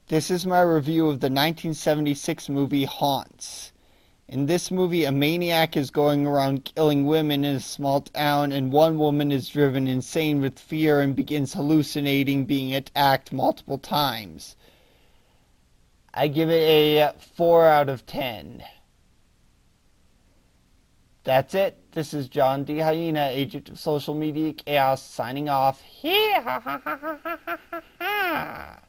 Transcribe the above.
This is my review of the 1976 movie Haunts. In this movie, a maniac is going around killing women in a small town, and one woman is driven insane with fear and begins hallucinating being attacked multiple times. I give it a 4 out of 10. That's it. This is John D. Hyena, agent of social media chaos, signing off. Hee ha ha ha ha ha ha ha.